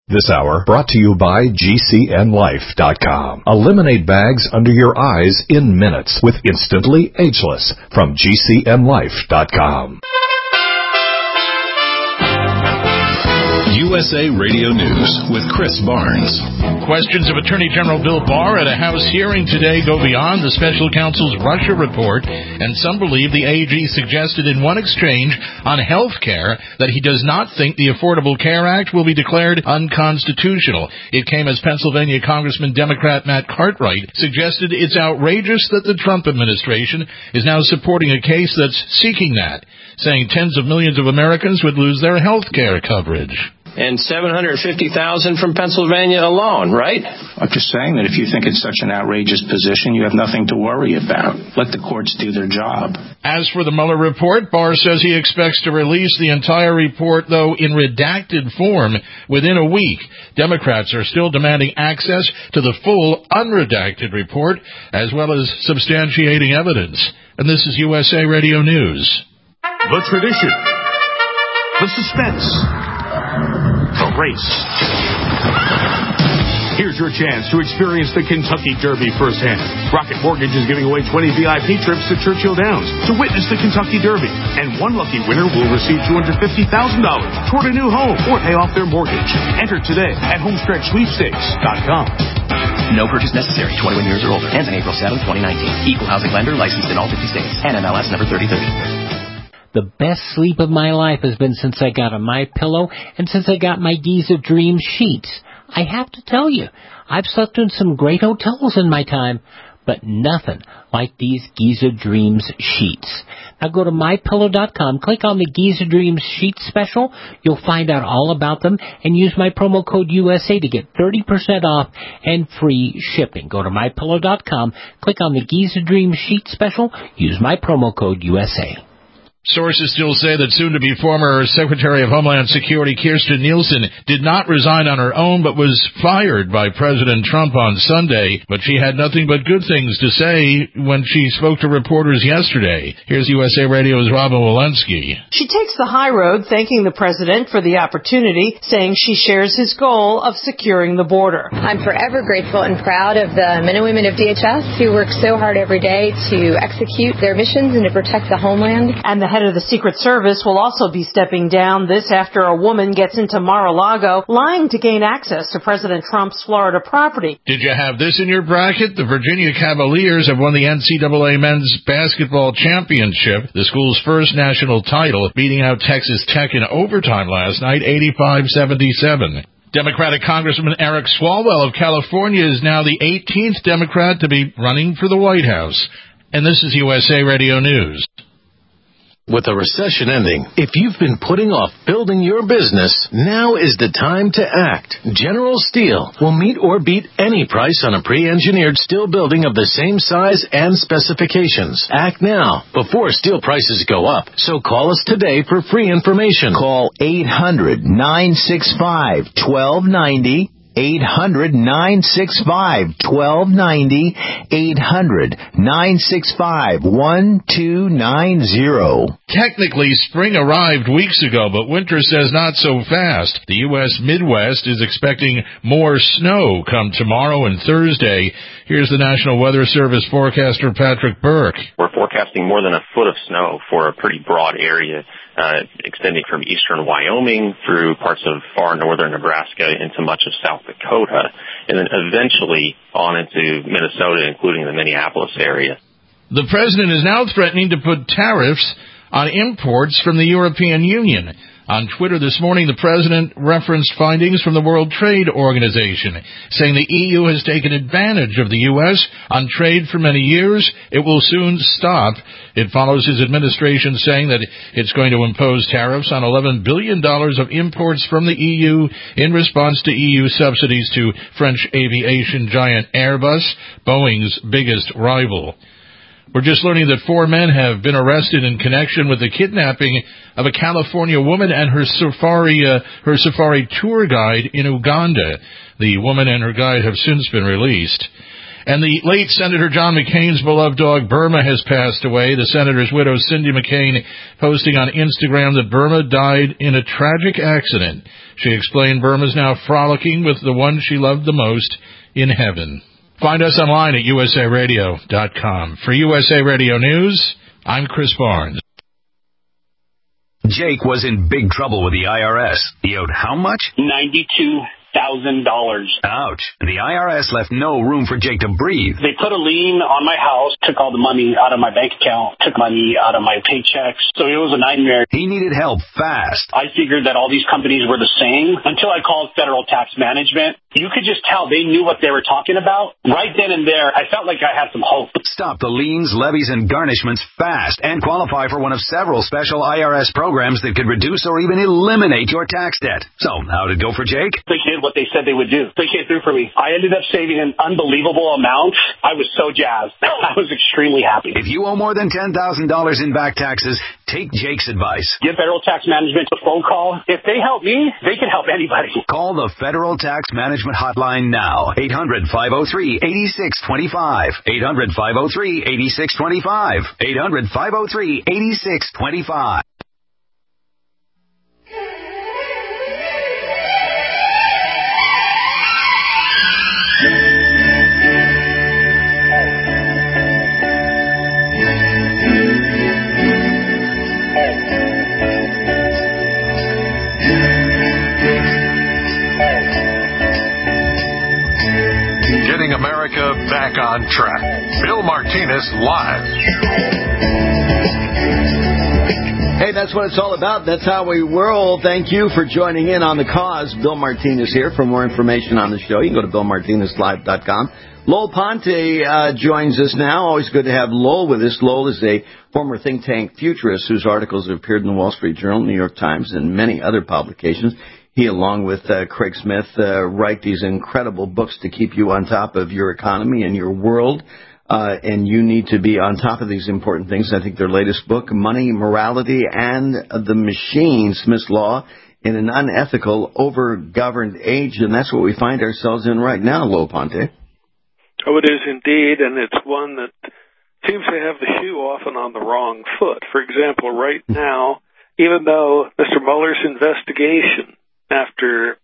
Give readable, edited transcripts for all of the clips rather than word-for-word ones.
This hour brought to you by GCNLife.com. Eliminate bags under your eyes in minutes with Instantly Ageless from GCNLife.com. USA Radio News with Chris Barnes. Questions of Attorney General Bill Barr at a House hearing today go beyond the special counsel's Russia report, and some believe the AG suggested in one exchange on health care that he does not think the Affordable Care Act will be declared unconstitutional. It came as Pennsylvania Congressman Democrat Matt Cartwright suggested it's outrageous that the Trump administration is now supporting a case that's seeking that, saying tens of millions of Americans would lose their health care coverage. And 750,000 from Pennsylvania alone, right? I'm just saying that if you think it's such an outrageous position, you have nothing to worry about. Let the courts do their job. As for the Mueller report, Barr says he expects to release the entire report, though in redacted form, within a week. Democrats are still demanding access to the full unredacted report, as well as substantiating evidence. And this is USA Radio News. The tradition. The suspense. The race. Here's your chance to experience the Kentucky Derby firsthand. Rocket Mortgage is giving away 20 VIP trips to Churchill Downs to witness the Kentucky Derby. And one lucky winner will receive $250,000 toward a new home or pay off their mortgage. Enter today at homestretchsweepstakes.com. No purchase necessary. 21 years or older. Ends on April 7, 2019. Equal housing lender licensed in all 50 states. NMLS number 3030. The best sleep of my life has been since I got a MyPillow and since I got my Giza Dream sheets. I have to tell you, I've slept in some great hotels in my time, but nothing like these Giza Dreams sheets. Now go to MyPillow.com, click on the Giza Dreams sheet special. You'll find out all about them and use my promo code USA to get 30% off and free shipping. Go to MyPillow.com, click on the Giza Dreams sheet special, use my promo code USA. Sources still say that soon-to-be former Secretary of Homeland Security Kirstjen Nielsen did not resign on her own but was fired by President Trump on Sunday. But she had nothing but good things to say when she spoke to reporters yesterday. Here's USA Radio's Robin Walensky. She takes the high road, thanking the president for the opportunity, saying she shares his goal of securing the border. I'm forever grateful and proud of the men and women of DHS who work so hard every day to execute their missions and to protect the homeland. And the head of the Secret Service will also be stepping down, this after a woman gets into Mar-a-Lago lying to gain access to President Trump's Florida property. Did you have this in your bracket? The Virginia Cavaliers have won the NCAA Men's Basketball Championship, the school's first national title, beating out Texas Tech in overtime last night, 85-77. Democratic Congressman Eric Swalwell of California is now the 18th Democrat to be running for the White House. And this is USA Radio News. With the recession ending, if you've been putting off building your business, now is the time to act. General Steel will meet or beat any price on a pre-engineered steel building of the same size and specifications. Act now, before steel prices go up. So call us today for free information. Call 800-965-1290. 800-965-1290, 800-965-1290. Technically, spring arrived weeks ago, but winter says not so fast. The U.S. Midwest is expecting more snow come tomorrow and Thursday. Here's the National Weather Service forecaster Patrick Burke. We're forecasting more than a foot of snow for a pretty broad area, extending from eastern Wyoming through parts of far northern Nebraska into much of South Dakota, and then eventually on into Minnesota, including the Minneapolis area. The president is now threatening to put tariffs on imports from the European Union. On Twitter this morning, the president referenced findings from the World Trade Organization, saying the EU has taken advantage of the U.S. on trade for many years. It will soon stop. It follows his administration saying that it's going to impose tariffs on $11 billion of imports from the EU in response to EU subsidies to French aviation giant Airbus, Boeing's biggest rival. We're just learning that 4 men have been arrested in connection with the kidnapping of a California woman and her safari tour guide in Uganda. The woman and her guide have since been released. And the late Senator John McCain's beloved dog, Burma, has passed away. The senator's widow, Cindy McCain, posting on Instagram that Burma died in a tragic accident. She explained Burma's now frolicking with the one she loved the most in heaven. Find us online at usaradio.com. For USA Radio News, I'm Chris Barnes. Jake was in big trouble with the IRS. He owed how much? $92,000. Ouch. The IRS left no room for Jake to breathe. They put a lien on my house, took all the money out of my bank account, took money out of my paychecks. So it was a nightmare. He needed help fast. I figured that all these companies were the same until I called Federal Tax Management. You could just tell they knew what they were talking about. Right then and there, I felt like I had some hope. Stop the liens, levies, and garnishments fast and qualify for one of several special IRS programs that could reduce or even eliminate your tax debt. So, how did it go for Jake? They did what they said they would do. They came through for me. I ended up saving an unbelievable amount. I was so jazzed. I was extremely happy. If you owe more than $10,000 in back taxes, take Jake's advice. Give Federal Tax Management a phone call. If they help me, they can help anybody. Call the Federal Tax Management Hotline now. 800-503-8625. 800-503-8625. 800-503-8625. Getting America back on track. Bill Martinez live. Hey, that's what it's all about. That's how we roll. Thank you for joining in on the cause. Bill Martinez here. For more information on the show, you can go to BillMartinezLive.com. Lowell Ponte joins us now. Always good to have Lowell with us. Lowell is a former think tank futurist whose articles have appeared in the Wall Street Journal, New York Times, and many other publications. He, along with Craig Smith, write these incredible books to keep you on top of your economy and your world. And you need to be on top of these important things. I think their latest book, Money, Morality, and the Machine, Smith's Law in an Unethical, Over-Governed Age. And that's what we find ourselves in right now, Lowell Ponte. Oh, it is indeed, and it's one that seems to have the shoe often on the wrong foot. For example, right now, even though Mr. Mueller's investigation, after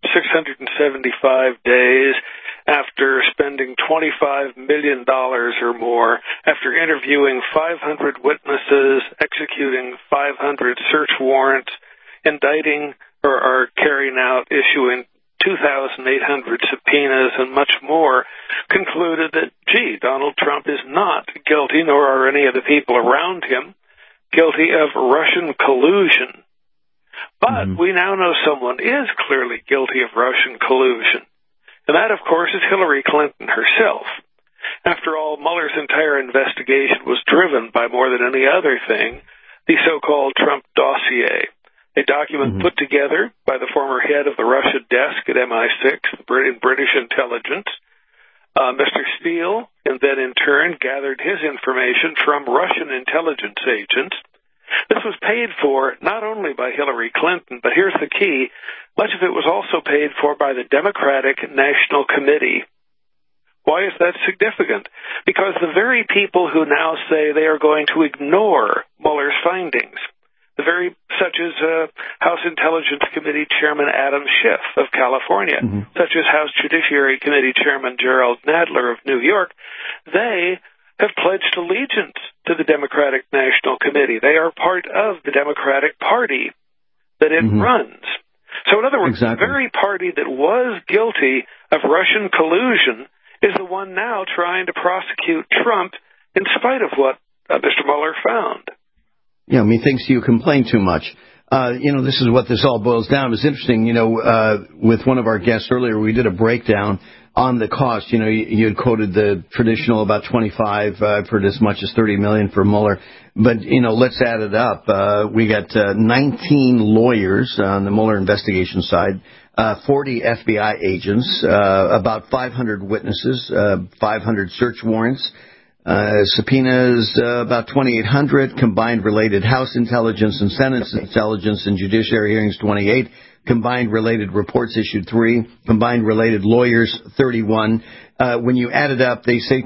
675 days, after spending $25 million or more, after interviewing 500 witnesses, executing 500 search warrants, indicting or carrying out, issuing 2,800 subpoenas and much more, concluded that, Donald Trump is not guilty, nor are any of the people around him, guilty of Russian collusion. But we now know someone is clearly guilty of Russian collusion. And that, of course, is Hillary Clinton herself. After all, Mueller's entire investigation was driven by more than any other thing, the so-called Trump dossier, a document put together by the former head of the Russia desk at MI6, in British intelligence, Mr. Steele, and then in turn gathered his information from Russian intelligence agents. This was paid for not only by Hillary Clinton, but here's the key, much of it was also paid for by the Democratic National Committee. Why is that significant? Because the very people who now say they are going to ignore Mueller's findings, such as House Intelligence Committee Chairman Adam Schiff of California, such as House Judiciary Committee Chairman Gerald Nadler of New York, they have pledged allegiance to the Democratic National Committee. They are part of the Democratic Party that it runs. So in other words, the very party that was guilty of Russian collusion is the one now trying to prosecute Trump in spite of what Mr. Mueller found. Yeah, methinks you complain too much. This is what this all boils down. It was interesting, with one of our guests earlier, we did a breakdown on the cost. You had quoted the traditional about 25, I've heard as much as 30 million for Mueller. But, let's add it up. We got 19 lawyers on the Mueller investigation side, 40 FBI agents, about 500 witnesses, 500 search warrants, subpoenas, about 2,800, combined related House intelligence and Senate intelligence and judiciary hearings, 28, combined related reports issued 3, combined related lawyers 31. When you add it up, they say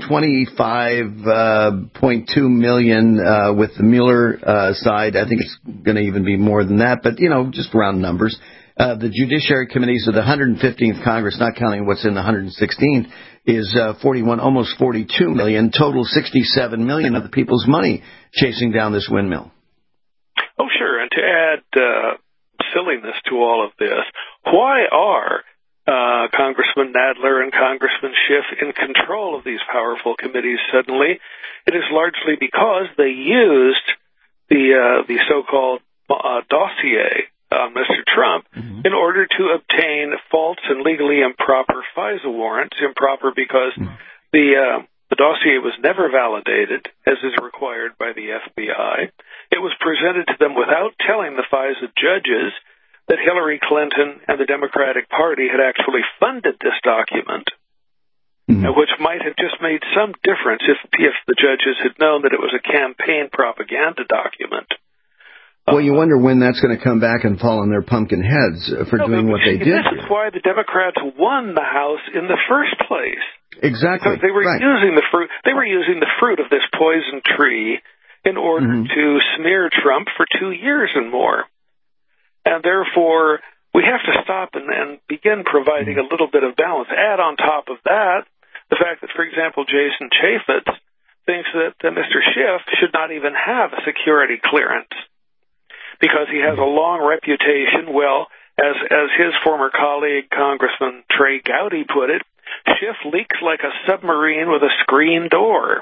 25.2 million with the Mueller side. I think it's going to even be more than that, but, just round numbers. The Judiciary Committees of the 115th Congress, not counting what's in the 116th, is 41, almost 42 million. Total 67 million of the people's money chasing down this windmill. Oh, sure. And to add silliness to all of this, why are Congressman Nadler and Congressman Schiff in control of these powerful committees suddenly? It is largely because they used the so-called dossier on Mr. Trump in order to obtain false and legally improper FISA warrants. Improper because the dossier was never validated, as is required by the FBI. It was presented to them without telling the FISA judges that Hillary Clinton and the Democratic Party had actually funded this document, which might have just made some difference if the judges had known that it was a campaign propaganda document. Well, you wonder when that's going to come back and fall on their pumpkin heads for doing what they did. This is why the Democrats won the House in the first place. Exactly. Because they were using the fruit. They were using the fruit of this poison tree in order to smear Trump for 2 years and more. And therefore, we have to stop and begin providing a little bit of balance. Add on top of that the fact that, for example, Jason Chaffetz thinks that Mr. Schiff should not even have a security clearance because he has a long reputation. Well, as his former colleague, Congressman Trey Gowdy, put it, Schiff leaks like a submarine with a screen door.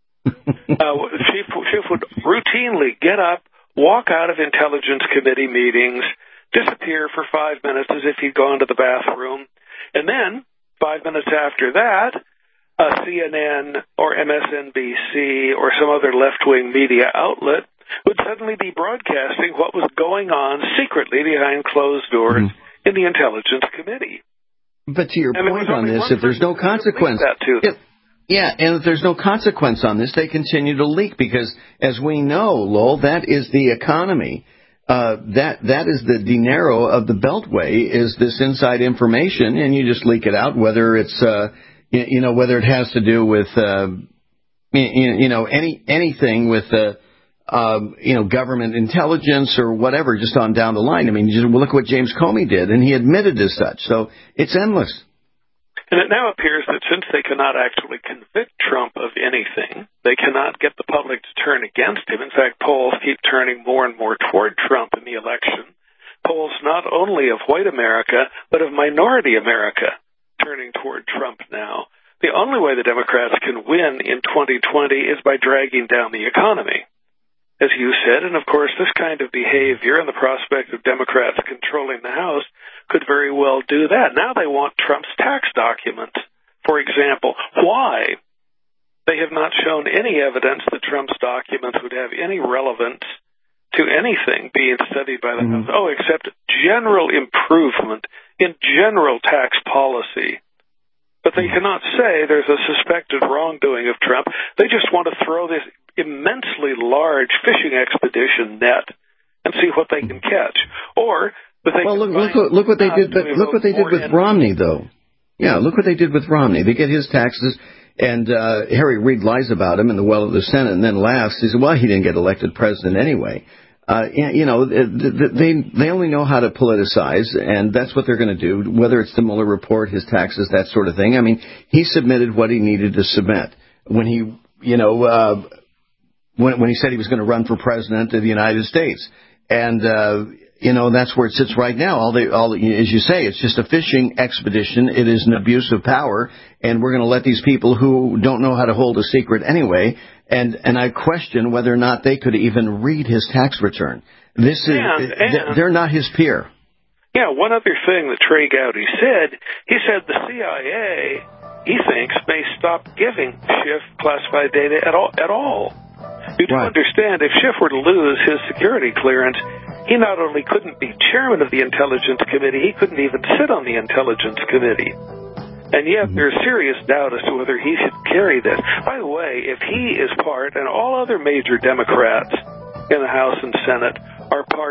Schiff would routinely get up, walk out of Intelligence Committee meetings, disappear for 5 minutes as if he'd gone to the bathroom, and then 5 minutes after that, CNN or MSNBC or some other left-wing media outlet would suddenly be broadcasting what was going on secretly behind closed doors in the Intelligence Committee. But to your point on this, if there's no consequence, and if there's no consequence on this, they continue to leak because, as we know, Lowell, that is the economy. That is the dinero of the Beltway, is this inside information, and you just leak it out, whether it's whether it has to do with anything with government intelligence or whatever, just on down the line. I mean, just look what James Comey did, and he admitted as such. So it's endless. And it now appears that since they cannot actually convict Trump of anything, they cannot get the public to turn against him. In fact, polls keep turning more and more toward Trump in the election. Polls not only of white America, but of minority America turning toward Trump now. The only way the Democrats can win in 2020 is by dragging down the economy, as you said. And, of course, this kind of behavior and the prospect of Democrats controlling the House could very well do that. Now they want Trump's tax documents, for example. Why? They have not shown any evidence that Trump's documents would have any relevance to anything being studied by the House. Oh, except general improvement in general tax policy. But they cannot say there's a suspected wrongdoing of Trump. They just want to throw this immensely large fishing expedition net and see what they can catch. Or look what they did. But look what they did with Romney, though. Yeah, look what they did with Romney. They get his taxes, and Harry Reid lies about him in the well of the Senate, and then laughs. He said, "Well, he didn't get elected president anyway." They only know how to politicize, and that's what they're going to do. Whether it's the Mueller report, his taxes, that sort of thing. I mean, he submitted what he needed to submit when he, when he said he was going to run for president of the United States, and that's where it sits right now. As you say, it's just a fishing expedition. It is an abuse of power, and we're going to let these people who don't know how to hold a secret anyway. And I question whether or not they could even read his tax return. They're not his peer. Yeah, one other thing that Trey Gowdy said, he said the CIA, he thinks, may stop giving Schiff classified data at all. You do understand, if Schiff were to lose his security clearance, he not only couldn't be chairman of the Intelligence Committee, he couldn't even sit on the Intelligence Committee. And yet there's serious doubt as to whether he should carry this. By the way, if he is part, and all other major Democrats in the House and Senate are part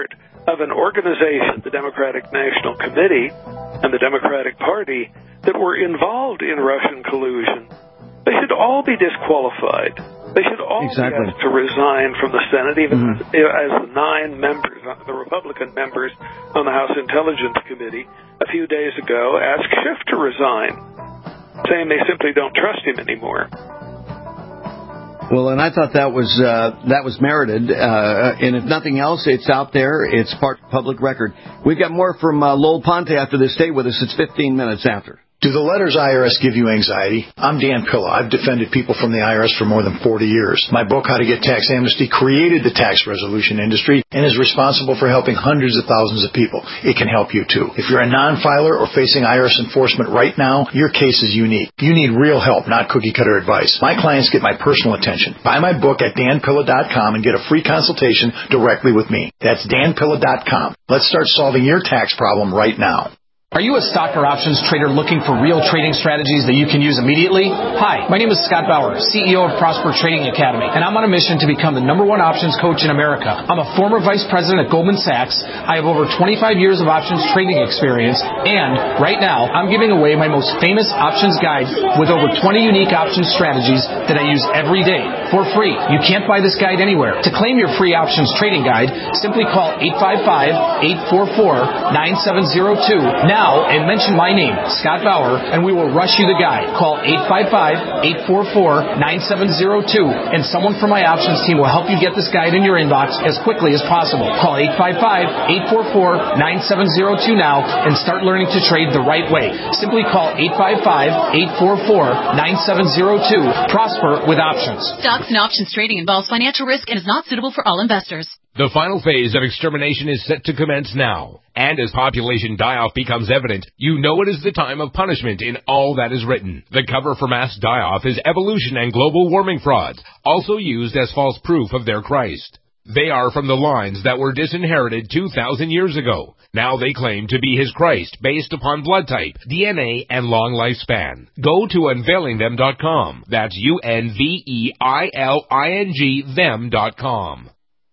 of an organization, the Democratic National Committee and the Democratic Party, that were involved in Russian collusion, they should all be disqualified. They should all be asked to resign from the Senate, even as the 9 members, the Republican members on the House Intelligence Committee a few days ago asked Schiff to resign, saying they simply don't trust him anymore. Well, and I thought that was merited, and if nothing else, it's out there. It's part of public record. We've got more from Lowell Ponte after this. Stay with us. It's 15 minutes after. Do the letters IRS give you anxiety? I'm Dan Pilla. I've defended people from the IRS for more than 40 years. My book, How to Get Tax Amnesty, created the tax resolution industry and is responsible for helping hundreds of thousands of people. It can help you, too. If you're a non-filer or facing IRS enforcement right now, your case is unique. You need real help, not cookie-cutter advice. My clients get my personal attention. Buy my book at danpilla.com and get a free consultation directly with me. That's danpilla.com. Let's start solving your tax problem right now. Are you a stock or options trader looking for real trading strategies that you can use immediately? Hi, my name is Scott Bauer, CEO of Prosper Trading Academy, and I'm on a mission to become the #1 options coach in America. I'm a former vice president at Goldman Sachs. I have over 25 years of options trading experience, and right now, I'm giving away my most famous options guide with over 20 unique options strategies that I use every day for free. You can't buy this guide anywhere. To claim your free options trading guide, simply call 855-844-9702 now and mention my name, Scott Bauer, and we will rush you the guide. Call 855-844-9702, and someone from my options team will help you get this guide in your inbox as quickly as possible. Call 855-844-9702 now and start learning to trade the right way. Simply call 855-844-9702. Prosper with options. Stocks and options trading involves financial risk and is not suitable for all investors. The final phase of extermination is set to commence now. And as population die-off becomes evident, you know it is the time of punishment in all that is written. The cover for mass die-off is evolution and global warming frauds, also used as false proof of their Christ. They are from the lines that were disinherited 2,000 years ago. Now they claim to be his Christ based upon blood type, DNA, and long lifespan. Go to unveilingthem.com. That's UNVEILING them.com.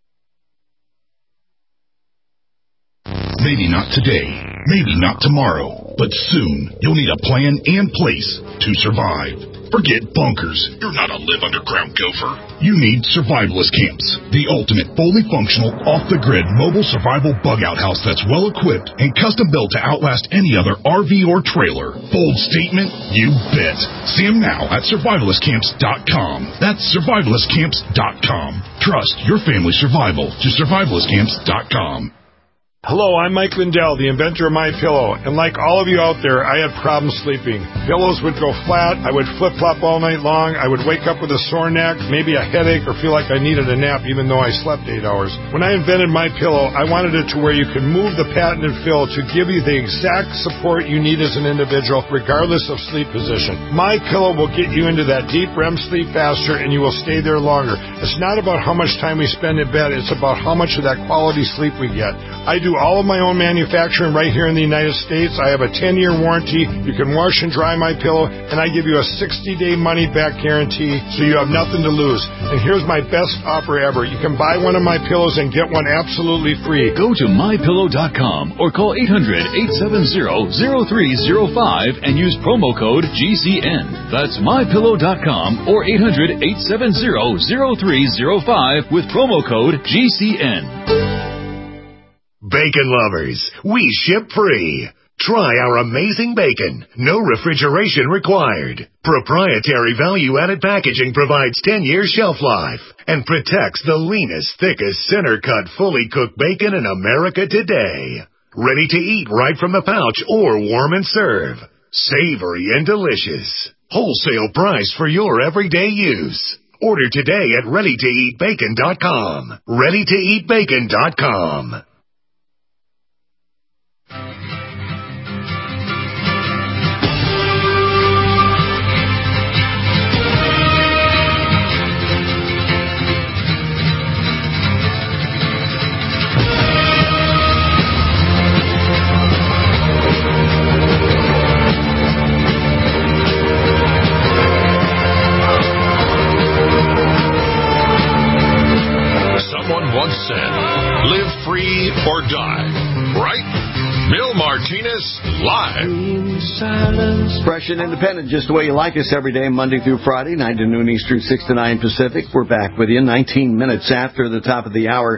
Maybe not today, maybe not tomorrow, but soon you'll need a plan and place to survive. Forget bunkers. You're not a live underground gopher. You need survivalist camps, the ultimate fully functional, off-the-grid mobile survival bug-out house that's well-equipped and custom-built to outlast any other RV or trailer. Bold statement? You bet. See them now at survivalistcamps.com. That's survivalistcamps.com. Trust your family's survival to survivalistcamps.com. Hello, I'm Mike Lindell, the inventor of MyPillow, and like all of you out there, I had problems sleeping. Pillows would go flat, I would flip-flop all night long, I would wake up with a sore neck, maybe a headache, or feel like I needed a nap even though I slept 8 hours. When I invented MyPillow, I wanted it to where you could move the patented fill to give you the exact support you need as an individual, regardless of sleep position. MyPillow will get you into that deep REM sleep faster, and you will stay there longer. It's not about how much time we spend in bed, it's about how much of that quality sleep we get. I do all of my own manufacturing right here in the United States. I have a 10-year warranty. You can wash and dry my pillow, and I give you a 60-day money-back guarantee, so you have nothing to lose. And here's my best offer ever. You can buy one of my pillows and get one absolutely free. Go to MyPillow.com or call 800-870-0305 and use promo code GCN. That's MyPillow.com or 800-870-0305 with promo code GCN. Bacon lovers, we ship free. Try our amazing bacon. No refrigeration required. Proprietary value-added packaging provides 10 years shelf life and protects the leanest, thickest, center-cut, fully cooked bacon in America today. Ready to eat right from the pouch or warm and serve. Savory and delicious. Wholesale price for your everyday use. Order today at ReadyToEatBacon.com. ReadyToEatBacon.com. Once said, live free live. Fresh and independent, just the way you like us every day, Monday through Friday, 9 to noon Eastern, 6 to 9 Pacific. We're back with you 19 minutes after the top of the hour.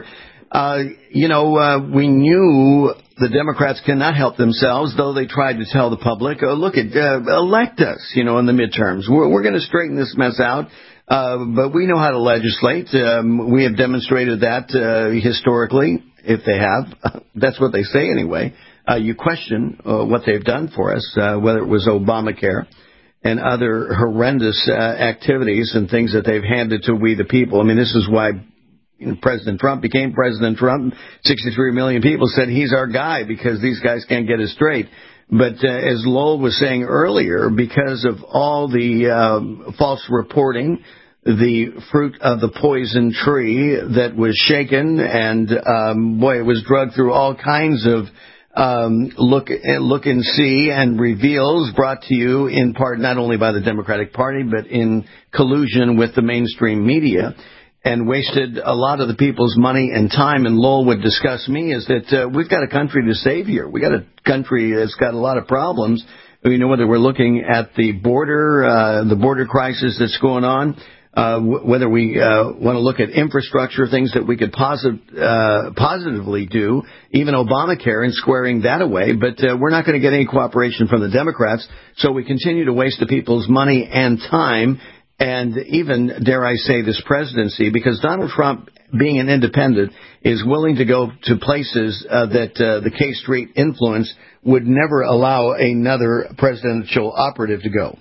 We knew the Democrats cannot help themselves, though they tried to tell the public, elect us, in the midterms. We're going to straighten this mess out. But we know how to legislate. We have demonstrated that historically, if they have. That's what they say anyway. You question what they've done for us, whether it was Obamacare and other horrendous activities and things that they've handed to we the people. I mean, this is why President Trump became President Trump. 63 million people said he's our guy because these guys can't get it straight. But as Lowell was saying earlier, because of all the false reporting, the fruit of the poison tree that was shaken, and it was drugged through all kinds of look and see and reveals, brought to you in part not only by the Democratic Party, but in collusion with the mainstream media, and wasted a lot of the people's money and time. And Lowell would discuss me is that we've got a country to save here. We got a country that's got a lot of problems. Whether we're looking at the border crisis that's going on, whether we want to look at infrastructure, things that we could positively do, even Obamacare and squaring that away. But we're not going to get any cooperation from the Democrats, so we continue to waste the people's money and time, and even, dare I say, this presidency, because Donald Trump, being an independent, is willing to go to places that the K Street influence would never allow another presidential operative to go.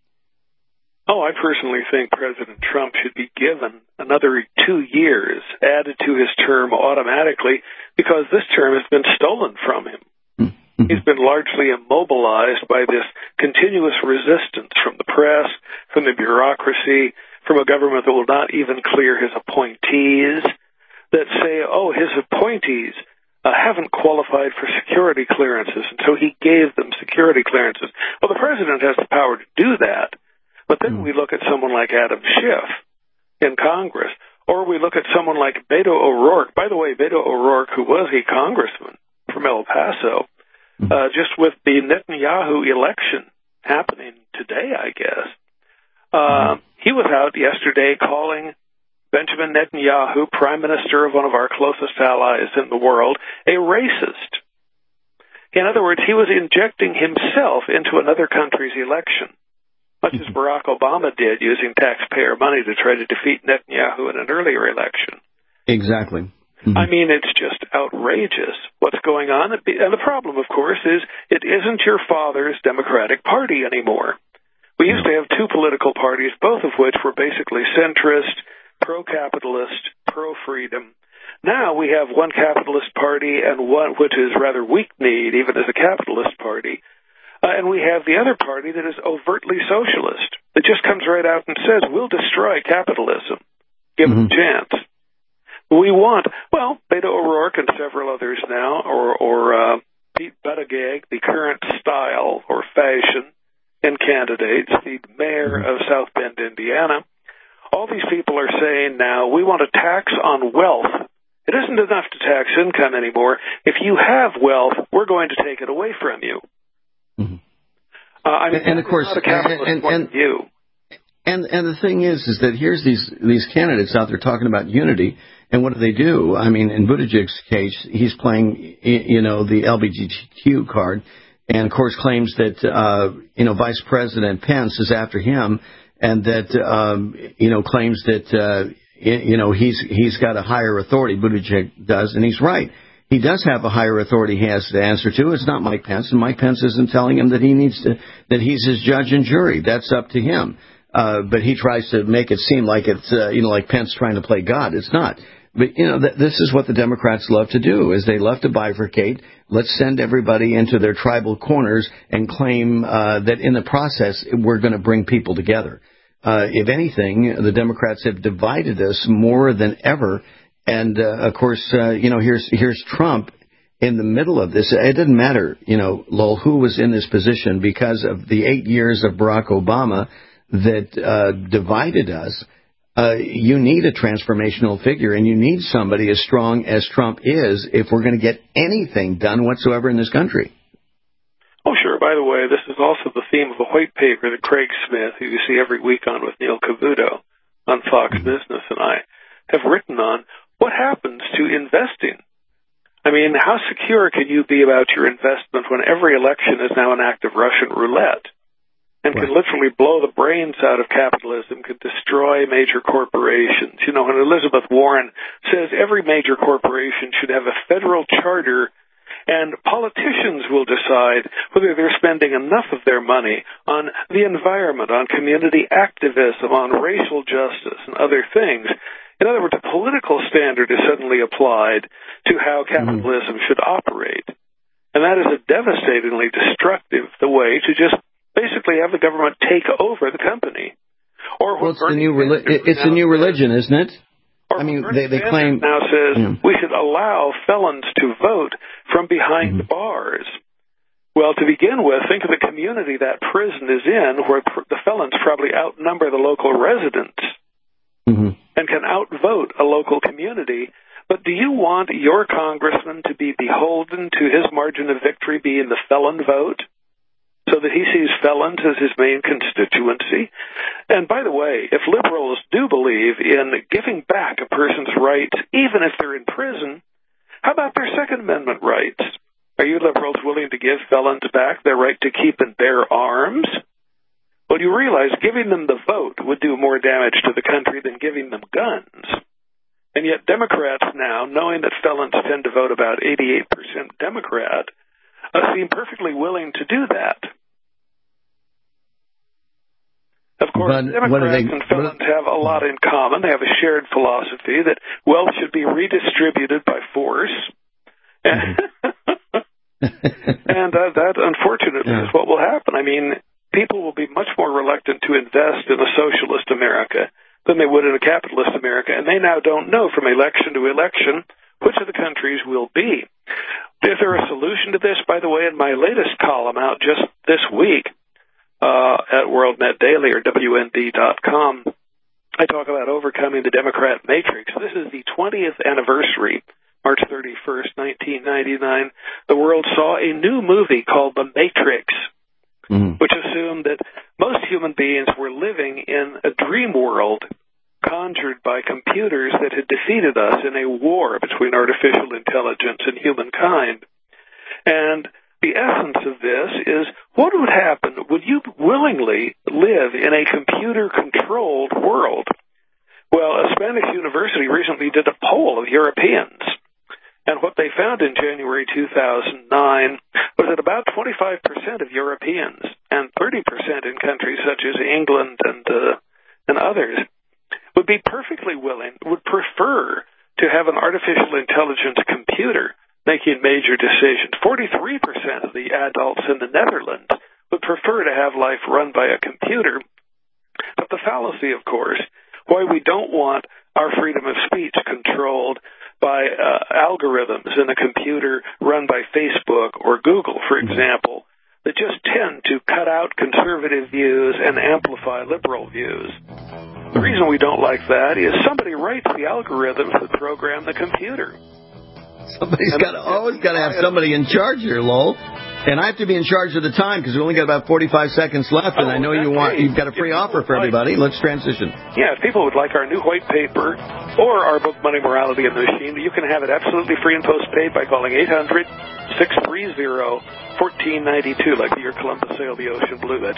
Oh, I personally think President Trump should be given another 2 years added to his term automatically, because this term has been stolen from him. He's been largely immobilized by this continuous resistance from the press, from the bureaucracy, from a government that will not even clear his appointees, that say, his appointees haven't qualified for security clearances, and so he gave them security clearances. Well, the president has the power to do that, but then we look at someone like Adam Schiff in Congress, or we look at someone like Beto O'Rourke. By the way, Beto O'Rourke, who was a congressman from El Paso, just with the Netanyahu election happening today, I guess, he was out yesterday calling Benjamin Netanyahu, prime minister of one of our closest allies in the world, a racist. In other words, he was injecting himself into another country's election, much as Barack Obama did, using taxpayer money to try to defeat Netanyahu in an earlier election. Exactly. I mean, it's just outrageous what's going on. And the problem, of course, is it isn't your father's Democratic Party anymore. We used to have two political parties, both of which were basically centrist, pro-capitalist, pro-freedom. Now we have one capitalist party and one which is rather weak-kneed, even as a capitalist party. And we have the other party that is overtly socialist, that just comes right out and says, we'll destroy capitalism, given the chance. We want, Beto O'Rourke and several others now, or Pete Buttigieg, the current style or fashion in candidates, the mayor of South Bend, Indiana. All these people are saying now, we want a tax on wealth. It isn't enough to tax income anymore. If you have wealth, we're going to take it away from you. And of course, not a capitalist point of view. And the thing is that here's these candidates out there talking about unity, and what do? I mean, in Buttigieg's case, he's playing, the LGBTQ card, and of course claims that, Vice President Pence is after him, and that, claims that, he's got a higher authority, Buttigieg does, and he's right. He does have a higher authority he has to answer to. It's not Mike Pence, and Mike Pence isn't telling him that that he's his judge and jury. That's up to him. But he tries to make it seem like it's, like Pence trying to play God. It's not. But, this is what the Democrats love to do, is they love to bifurcate. Let's send everybody into their tribal corners and claim that in the process we're going to bring people together. If anything, the Democrats have divided us more than ever. And, of course, here's Trump in the middle of this. It doesn't matter, Lowell, who was in this position, because of the 8 years of Barack Obama that divided us. You need a transformational figure, and you need somebody as strong as Trump is if we're going to get anything done whatsoever in this country. by the way, this is also the theme of a white paper that Craig Smith, who you see every week on with Neil Cavuto on Fox Business, and I have written on. What happens to investing? I mean, how secure can you be about your investment when every election is now an act of Russian roulette and can literally blow the brains out of capitalism, can destroy major corporations? You know, when Elizabeth Warren says every major corporation should have a federal charter and politicians will decide whether they're spending enough of their money on the environment, on community activism, on racial justice and other things. In other words, a political standard is suddenly applied to how capitalism should operate. And that is a devastatingly destructive way to just basically have the government take over the company. Or well, it's a new religion, isn't it? I mean, they claim now says we should allow felons to vote from behind bars. Well, to begin with, think of the community that prison is in, where the felons probably outnumber the local residents and can outvote a local community. But do you want your congressman to be beholden to his margin of victory being the felon vote, so that he sees felons as his main constituency? And by the way, if liberals do believe in giving back a person's rights, even if they're in prison, how about their Second Amendment rights? Are you liberals willing to give felons back their right to keep and bear arms? Well, you realize giving them the vote would do more damage to the country than giving them guns. And yet Democrats now, knowing that felons tend to vote about 88% Democrat, seem perfectly willing to do that. Of course, Democrats and felons have a lot in common. They have a shared philosophy that wealth should be redistributed by force. And that, unfortunately, is what will happen. I mean, people will be much more reluctant to invest in a socialist America than they would in a capitalist America, and they now don't know from election to election which of the countries will be. Is there a solution to this? By the way, in my latest column out just this week at WorldNet Daily or WND.com, I talk about overcoming the Democrat matrix. This is the 20th anniversary, March 31st, 1999. The world saw a new movie called The Matrix, which assumed that most human beings were living in a dream world conjured by computers that had defeated us in a war between artificial intelligence and humankind. And the essence of this is, what would happen? Would you willingly live in a computer-controlled world? Well, a Spanish university recently did a poll of Europeans, and what they found in January 2009 was that about 25% of Europeans and 30% in countries such as England and others would be perfectly willing, would prefer to have an artificial intelligence computer making major decisions. 43% of the adults in the Netherlands would prefer to have life run by a computer. But the fallacy, of course, why we don't want our freedom of speech controlled by algorithms in a computer run by Facebook or Google, for example, that just tend to cut out conservative views and amplify liberal views. The reason we don't like that is somebody writes the algorithms that program the computer. Somebody's always got to have somebody in charge here, Lowell. And I have to be in charge of the time because we only got about 45 seconds left, and I know you've got a free offer for everybody. Let's transition. Yeah, if people would like our new white paper or our book, Money, Morality, and the Machine, you can have it absolutely free and postpaid by calling 800-630-1492, like your Columbus sail the ocean blue. That's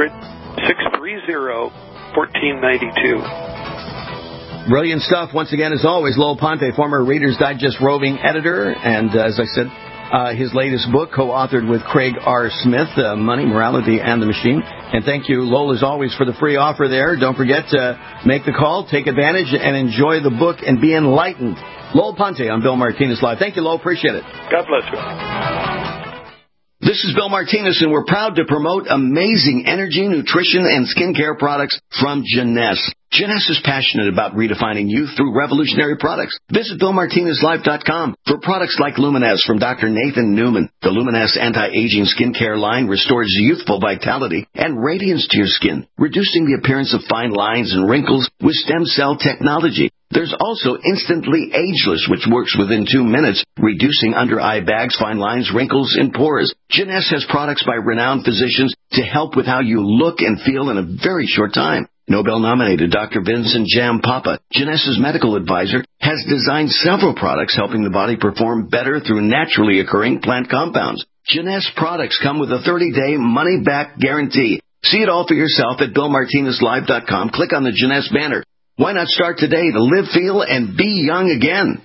800-630-1492. Brilliant stuff. Once again, as always, Lowell Ponte, former Reader's Digest roving editor, and as I said, his latest book, co-authored with Craig R. Smith, Money, Morality, and the Machine. And thank you, Lowell, as always, for the free offer there. Don't forget to make the call, take advantage, and enjoy the book and be enlightened. Lowell Ponte on Bill Martinez Live. Thank you, Lowell. Appreciate it. God bless you. This is Bill Martinez, and we're proud to promote amazing energy, nutrition, and skincare products from Jeunesse. Jeunesse is passionate about redefining youth through revolutionary products. Visit BillMartinezLife.com for products like Luminez from Dr. Nathan Newman. The Luminez anti-aging skincare line restores youthful vitality and radiance to your skin, reducing the appearance of fine lines and wrinkles with stem cell technology. There's also Instantly Ageless, which works within 2 minutes, reducing under-eye bags, fine lines, wrinkles, and pores. Jeunesse has products by renowned physicians to help with how you look and feel in a very short time. Nobel-nominated Dr. Vincent Jam Papa, Jeunesse's medical advisor, has designed several products helping the body perform better through naturally occurring plant compounds. Jeunesse products come with a 30-day money-back guarantee. See it all for yourself at BillMartinezLive.com. Click on the Jeunesse banner. Why not start today to live, feel, and be young again?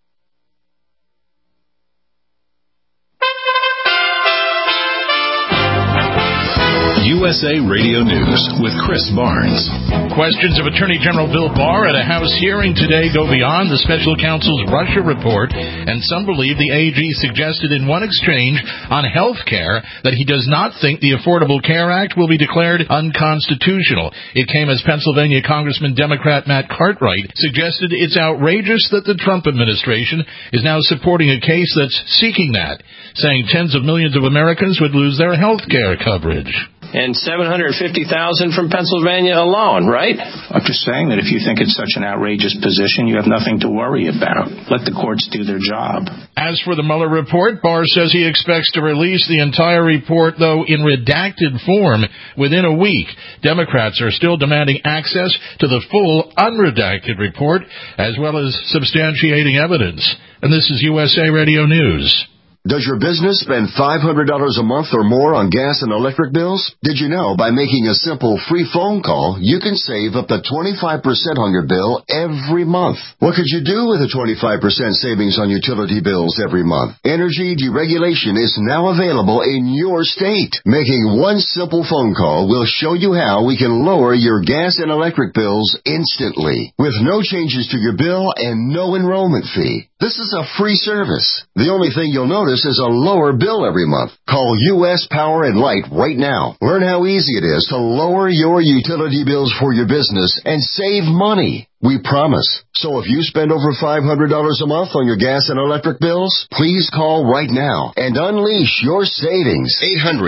USA Radio News with Chris Barnes. Questions of Attorney General Bill Barr at a House hearing today go beyond the special counsel's Russia report, and some believe the AG suggested in one exchange on health care that he does not think the Affordable Care Act will be declared unconstitutional. It came as Pennsylvania Congressman Democrat Matt Cartwright suggested it's outrageous that the Trump administration is now supporting a case that's seeking that, saying tens of millions of Americans would lose their health care coverage. And 750,000 from Pennsylvania alone, right? I'm just saying that if you think it's such an outrageous position, you have nothing to worry about. Let the courts do their job. As for the Mueller report, Barr says he expects to release the entire report, though in redacted form, within a week. Democrats are still demanding access to the full unredacted report, as well as substantiating evidence. And this is USA Radio News. Does your business spend $500 a month or more on gas and electric bills? Did you know by making a simple free phone call, you can save up to 25% on your bill every month? What could you do with a 25% savings on utility bills every month? Energy deregulation is now available in your state. Making one simple phone call will show you how we can lower your gas and electric bills instantly, with no changes to your bill and no enrollment fee. This is a free service. The only thing you'll notice is a lower bill every month. Call U.S. Power and Light right now. Learn how easy it is to lower your utility bills for your business and save money. We promise. So if you spend over $500 a month on your gas and electric bills, please call right now and unleash your savings.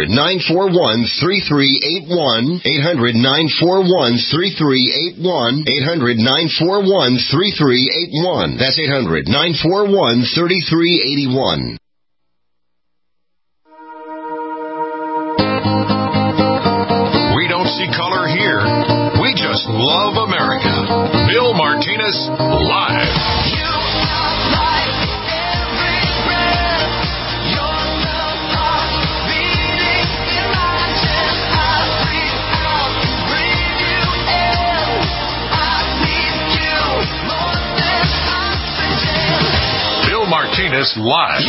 800-941-3381. 800-941-3381. 800-941-3381. That's 800-941-3381. We don't see color here. We just love America. Bill Martinez, live. Bill Martinez, live.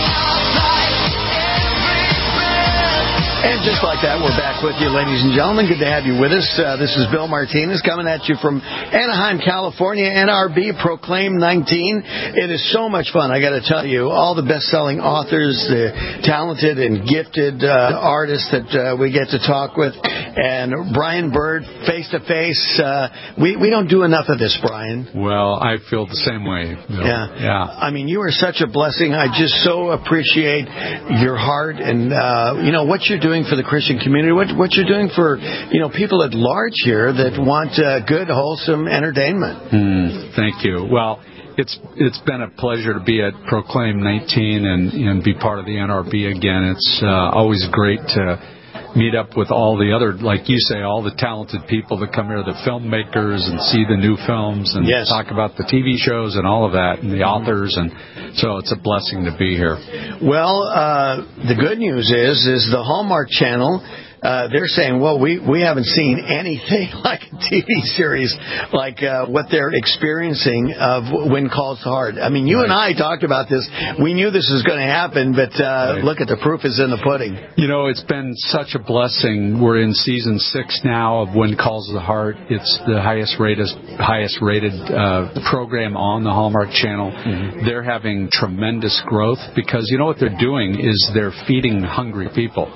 And just like that, we're back with you, ladies and gentlemen. Good to have you with us. This is Bill Martinez coming at you from Anaheim, California. NRB Proclaim 19. It is so much fun, I got to tell you. All the best-selling authors, the talented and gifted artists that we get to talk with. And Brian Bird, face-to-face. We don't do enough of this, Brian. Well, I feel the same way, Bill. Yeah. I mean, you are such a blessing. I just so appreciate your heart and, what you're doing for the Christian community, what you're doing for, people at large here that want good, wholesome entertainment. Thank you. Well, it's been a pleasure to be at Proclaim 19 and be part of the NRB again. It's always great to meet up with all the other, like you say, all the talented people that come here, the filmmakers, and see the new films and talk about the TV shows and all of that, and the authors, and so it's a blessing to be here. Well, the good news is the Hallmark Channel, they're saying, well, we haven't seen anything like a TV series like what they're experiencing of When Calls to Heart. I mean, you and I talked about this. We knew this was going to happen, but look at the proof is in the pudding. It's been such a blessing. We're in season 6 now of When Calls to Heart. It's the highest rated program on the Hallmark Channel. Mm-hmm. They're having tremendous growth because what they're doing is they're feeding hungry people.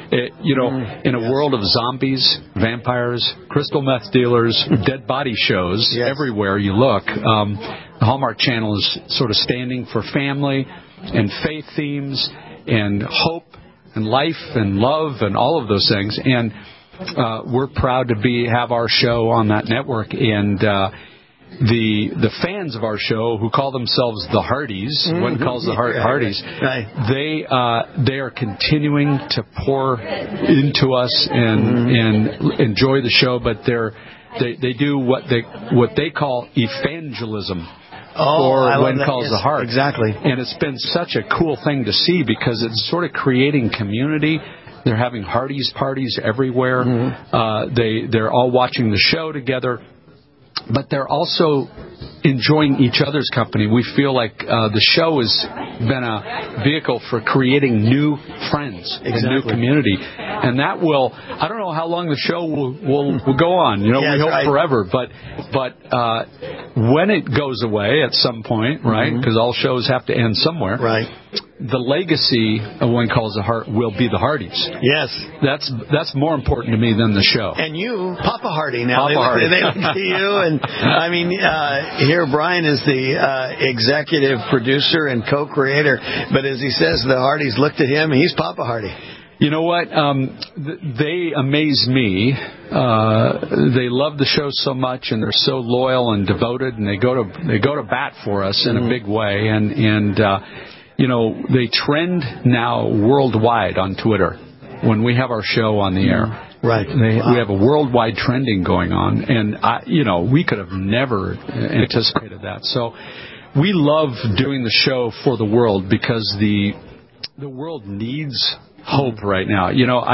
in a world of zombies, vampires, crystal meth dealers, dead body shows, everywhere you look, the Hallmark Channel is sort of standing for family and faith themes and hope and life and love and all of those things. And we're proud to have our show on that network. And the fans of our show, who call themselves the Hardys, one calls the Hardys, they are continuing to pour into us and enjoy the show, but they do what they call evangelism. Or When Calls the Heart. Exactly. And it's been such a cool thing to see because it's sort of creating community. They're having Hardee's parties everywhere. They're all watching the show together. But they're also enjoying each other's company. We feel like the show has been a vehicle for creating new friends and new community. And that will, I don't know how long the show will go on. We hope forever. But when it goes away at some point, right, because all shows have to end somewhere, right, the legacy of When Calls the Heart will be the Hardys. Yes. That's more important to me than the show. And you, Papa Hardy, now. Papa Hardy. They look to you. And, I mean, here Brian is the executive producer and co-creator. But as he says, the Hardys looked at him. He's Papa Hardy. You know what? They amaze me. They love the show so much, and they're so loyal and devoted, and they go to bat for us in a big way. And they trend now worldwide on Twitter when we have our show on the air. Right. We have a worldwide trending going on, and we could have never anticipated that. So we love doing the show for the world because the world needs hope right now.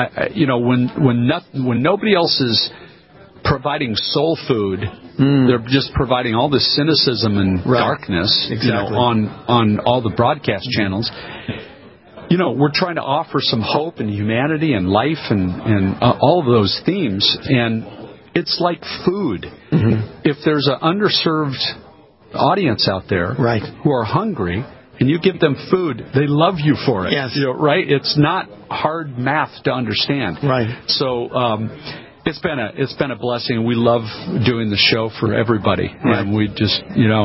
When nobody else is providing soul food, they're just providing all this cynicism and darkness on all the broadcast channels. We're trying to offer some hope and humanity and life and all of those themes, and it's like food. If there's an underserved audience out there who are hungry and you give them food, they love you for it. Yes. Right? It's not hard math to understand. Right. So it's been a blessing. We love doing the show for everybody, and we just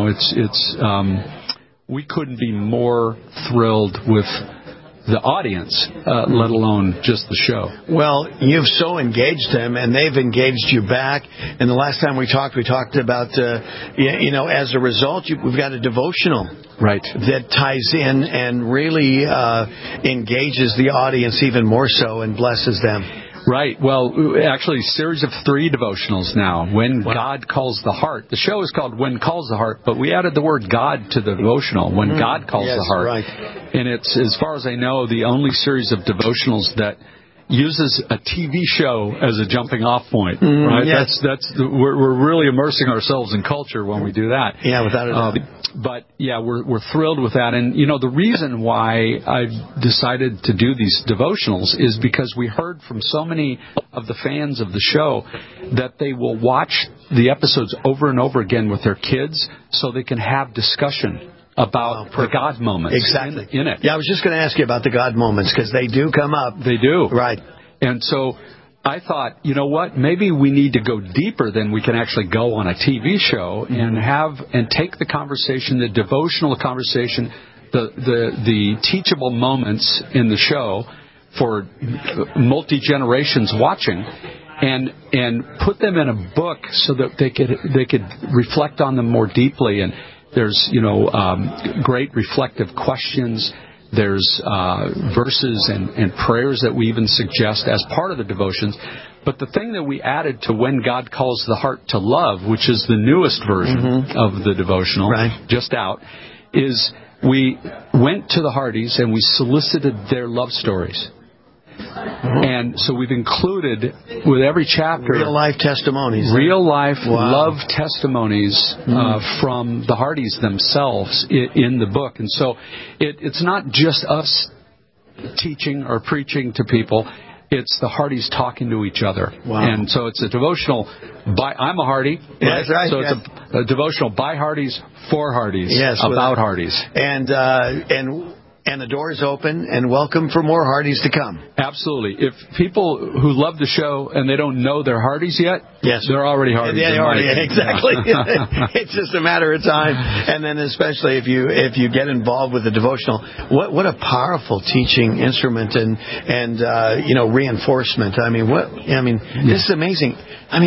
we couldn't be more thrilled with the audience, let alone just the show. Well, you've so engaged them, and they've engaged you back. And the last time we talked about, as a result, we've got a devotional. Right. That ties in and really engages the audience even more so and blesses them. Right. Well, actually, a series of 3 devotionals now. When God Calls the Heart. The show is called When Calls the Heart, but we added the word God to the devotional. When God Calls the Heart. Right. And it's, as far as I know, the only series of devotionals that uses a TV show as a jumping off point. Right. Yes. We're really immersing ourselves in culture when we do that. Yeah, without a doubt. But yeah, we're thrilled with that. And the reason why I've decided to do these devotionals is because we heard from so many of the fans of the show that they will watch the episodes over and over again with their kids so they can have discussion about the God moments in it. Yeah, I was just going to ask you about the God moments because they do come up. They do. Right. And so I thought, you know what, maybe we need to go deeper than we can actually go on a TV show and take the conversation, the devotional conversation, the teachable moments in the show for multi-generations watching and put them in a book so that they could reflect on them more deeply. And there's, great reflective questions. There's verses and prayers that we even suggest as part of the devotions. But the thing that we added to When God Calls the Heart to Love, which is the newest version of the devotional, just out, is we went to the Hardys and we solicited their love stories. And so we've included with every chapter real life testimonies, love testimonies from the Hardys themselves in the book. And so it's not just us teaching or preaching to people. It's the Hardys talking to each other. Wow. And so it's a devotional by, I'm a Hardy. Right? That's right. So it's a devotional by Hardys, for Hardys, about Hardys. And And the door is open, and welcome for more Hardys to come. Absolutely. If people who love the show and they don't know they're Hardys yet, they're already Hardys. Yeah, exactly. It's just a matter of time. And then especially if you get involved with the devotional, what a powerful teaching instrument and reinforcement. This is amazing.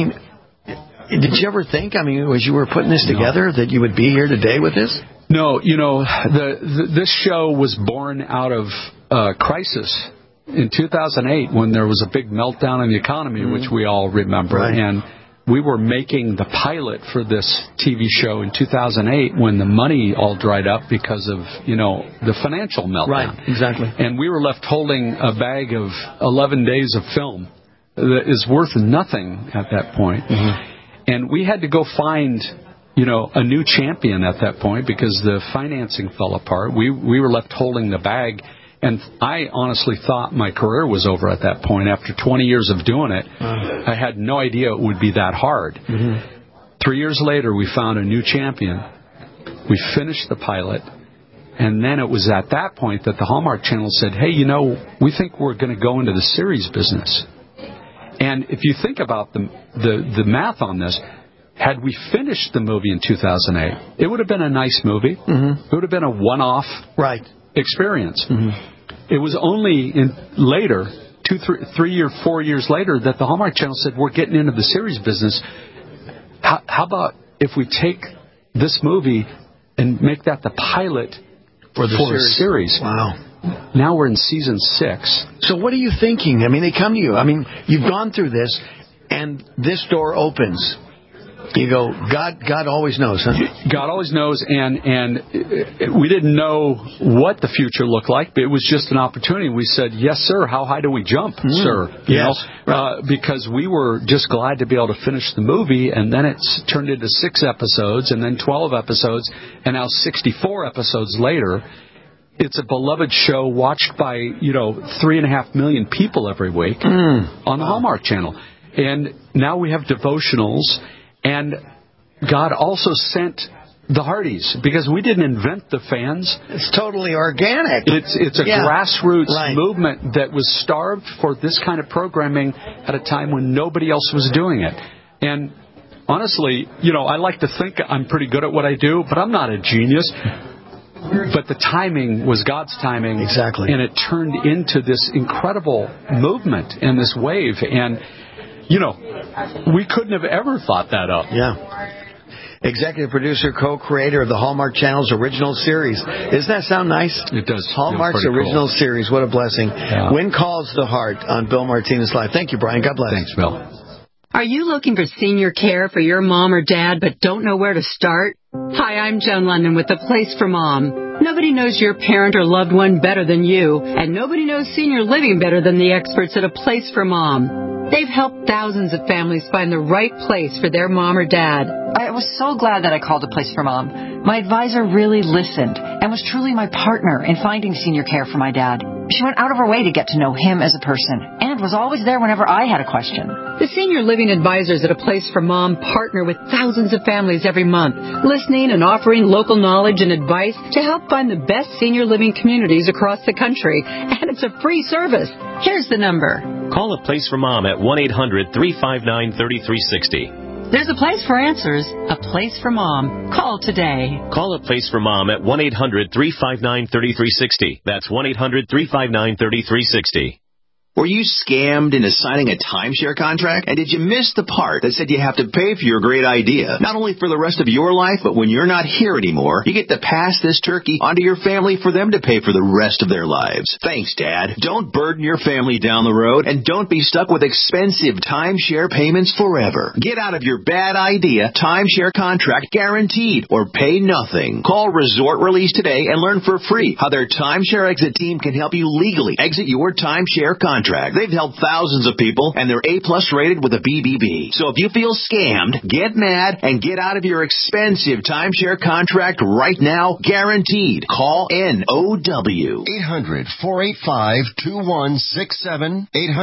Did you ever think, as you were putting this together, that you would be here today with this? No, this show was born out of crisis in 2008 when there was a big meltdown in the economy, which we all remember. Right. And we were making the pilot for this TV show in 2008 when the money all dried up because of, the financial meltdown. Right, exactly. And we were left holding a bag of 11 days of film that is worth nothing at that point. Mm-hmm. And we had to go find a new champion at that point because the financing fell apart. We were left holding the bag, and I honestly thought my career was over at that point. After 20 years of doing it, I had no idea it would be that hard. Mm-hmm. 3 years later, we found a new champion. We finished the pilot, and then it was at that point that the Hallmark Channel said, hey, we think we're going to go into the series business. And if you think about the math on this, had we finished the movie in 2008, it would have been a nice movie. Mm-hmm. It would have been a one-off experience. Mm-hmm. It was only later, 4 years later, that the Hallmark Channel said, we're getting into the series business. How about if we take this movie and make that the pilot for a series? Wow. Now we're in season 6. So what are you thinking? They come to you. You've gone through this, and this door opens. You go, God always knows, huh? God always knows, and we didn't know what the future looked like, but it was just an opportunity. We said, yes, sir, how high do we jump, sir? Because we were just glad to be able to finish the movie, and then it's turned into 6 episodes, and then 12 episodes, and now 64 episodes later. It's a beloved show watched by, 3.5 million people every week on the Hallmark Channel. And now we have devotionals. And God also sent the Hardys, because we didn't invent the fans. It's totally organic. It's a grassroots movement that was starved for this kind of programming at a time when nobody else was doing it. And honestly, I like to think I'm pretty good at what I do, but I'm not a genius. But the timing was God's timing. Exactly. And it turned into this incredible movement and this wave. And we couldn't have ever thought that up. Yeah. Executive producer, co-creator of the Hallmark Channel's original series. Doesn't that sound nice? It does. Hallmark's original series. What a blessing. Yeah. When Calls the Heart on Bill Martinez Live. Thank you, Brian. God bless. Thanks, Bill. Are you looking for senior care for your mom or dad but don't know where to start? Hi, I'm Joan London with The Place for Mom. Nobody knows your parent or loved one better than you, and nobody knows senior living better than the experts at A Place for Mom. They've helped thousands of families find the right place for their mom or dad. I was so glad that I called A Place for Mom. My advisor really listened and was truly my partner in finding senior care for my dad. She went out of her way to get to know him as a person and was always there whenever I had a question. The senior living advisors at A Place for Mom partner with thousands of families every month, listening and offering local knowledge and advice to help find the best senior living communities across the country. And it's a free service. Here's the number. Call A Place for Mom at 1-800-359-3360. There's a place for answers, a place for mom. Call today. Call A Place for Mom at 1-800-359-3360. That's 1-800-359-3360. Were you scammed into signing a timeshare contract? And did you miss the part that said you have to pay for your great idea? Not only for the rest of your life, but when you're not here anymore, you get to pass this turkey onto your family for them to pay for the rest of their lives. Thanks, Dad. Don't burden your family down the road, and don't be stuck with expensive timeshare payments forever. Get out of your bad idea timeshare contract guaranteed, or pay nothing. Call Resort Release today and learn for free how their timeshare exit team can help you legally exit your timeshare contract. They've helped thousands of people, and they're A+ rated with a BBB. So if you feel scammed, get mad and get out of your expensive timeshare contract right now, guaranteed. Call NOW. 800-485-2167.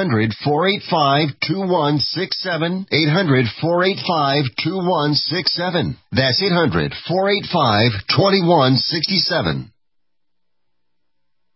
800-485-2167. 800-485-2167. That's 800-485-2167.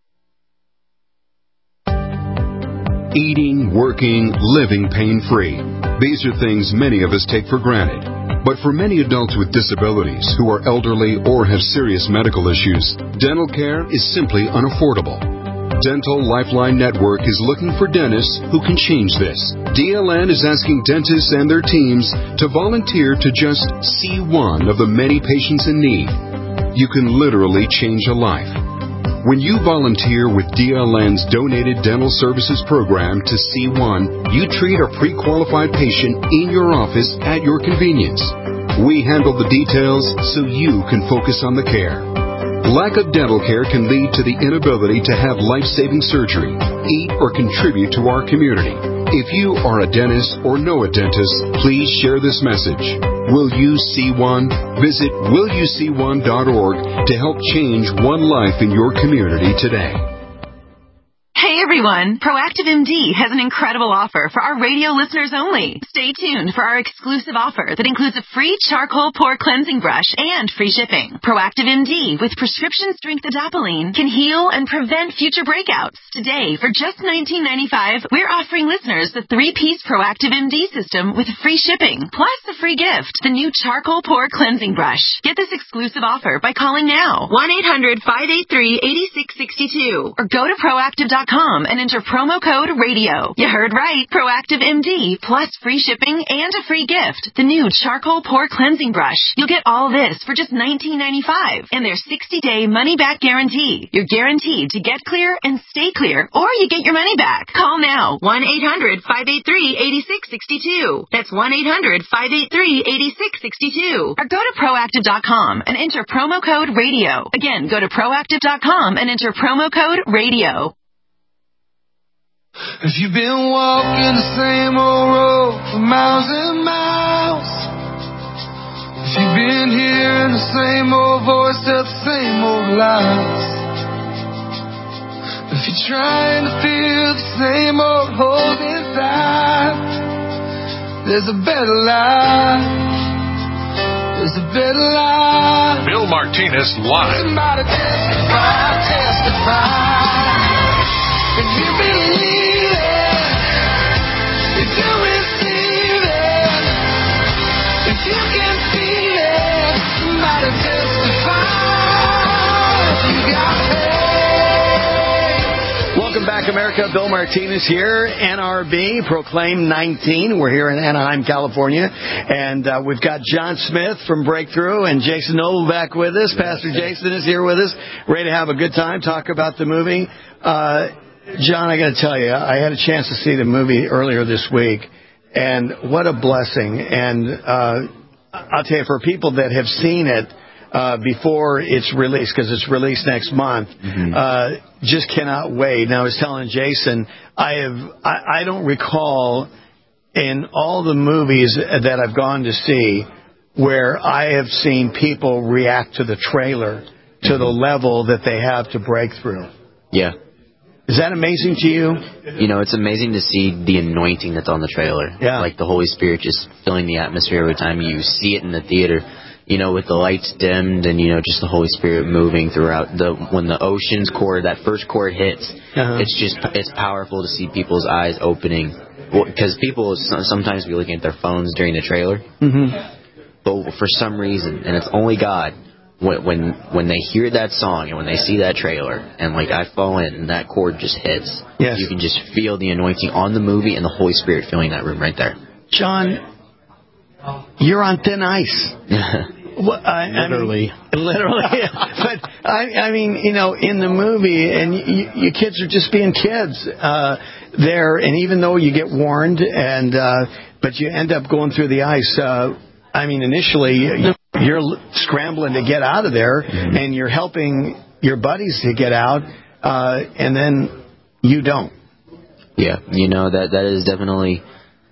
Eating, working, living pain-free. These are things many of us take for granted. But for many adults with disabilities who are elderly or have serious medical issues, dental care is simply unaffordable. Dental Lifeline Network is looking for dentists who can change this. DLN is asking dentists and their teams to volunteer to just see one of the many patients in need. You can literally change a life. When you volunteer with DLN's Donated Dental Services Program to C1, you treat a pre-qualified patient in your office at your convenience. We handle the details so you can focus on the care. Lack of dental care can lead to the inability to have life-saving surgery, eat, or contribute to our community. If you are a dentist or know a dentist, please share this message. Will You See One? Visit willyouseeone.org to help change one life in your community today. Hey everyone, Proactive MD has an incredible offer for our radio listeners only. Stay tuned for our exclusive offer that includes a free charcoal pore cleansing brush and free shipping. Proactive MD with prescription strength adapalene can heal and prevent future breakouts. Today, for just $19.95, we're offering listeners the 3-piece Proactive MD system with free shipping, plus a free gift, the new charcoal pore cleansing brush. Get this exclusive offer by calling now, 1-800-583-8662, or go to proactive.com and enter promo code RADIO. You heard right. Proactive MD plus free shipping and a free gift. The new charcoal pore cleansing brush. You'll get all this for just $19.95 and their 60-day money-back guarantee. You're guaranteed to get clear and stay clear, or you get your money back. Call now. 1-800-583-8662. That's 1-800-583-8662. Or go to proactive.com and enter promo code RADIO. Again, go to proactive.com and enter promo code RADIO. If you've been walking the same old road for miles and miles, if you've been hearing the same old voice tell the same old lies, if you're trying to fill the same old holes inside, there's a better life. There's a better life. Bill Martinez live. Somebody testify, testify. If you believe it, if you receive it, if you can feel it, somebody testify. You got faith. Welcome back, America. Bill Martinez here, NRB, Proclaim 19. We're here in Anaheim, California. And we've got John Smith from Breakthrough and Jason Noble back with us. Pastor Jason is here with us, ready to have a good time, talk about the movie. John, I got to tell you, I had a chance to see the movie earlier this week, and what a blessing. And I'll tell you, for people that have seen it before it's released, because it's released next month, just cannot wait. And I was telling Jason, I don't recall in all the movies that I've gone to see where I have seen people react to the trailer to the level that they have to Breakthrough. Yeah. Is that amazing to you? You know, it's amazing to see the anointing that's on the trailer. Yeah. Like the Holy Spirit just filling the atmosphere every time you see it in the theater. You know, with the lights dimmed and, you know, just the Holy Spirit moving throughout. When the Oceans chord, that first chord hits, it's powerful to see people's eyes opening. Because people sometimes be looking at their phones during the trailer. But for some reason, and it's only God, when they hear that song and when they see that trailer and like I fall in and that chord just hits, you can just feel the anointing on the movie and the Holy Spirit filling that room right there. John, you're on thin ice. Literally. Literally. But I mean, you know, in the movie, and you kids are just being kids there, and even though you get warned, and but you end up going through the ice. I mean, initially you're scrambling to get out of there, and you're helping your buddies to get out, and then you don't. Yeah, you know, that is definitely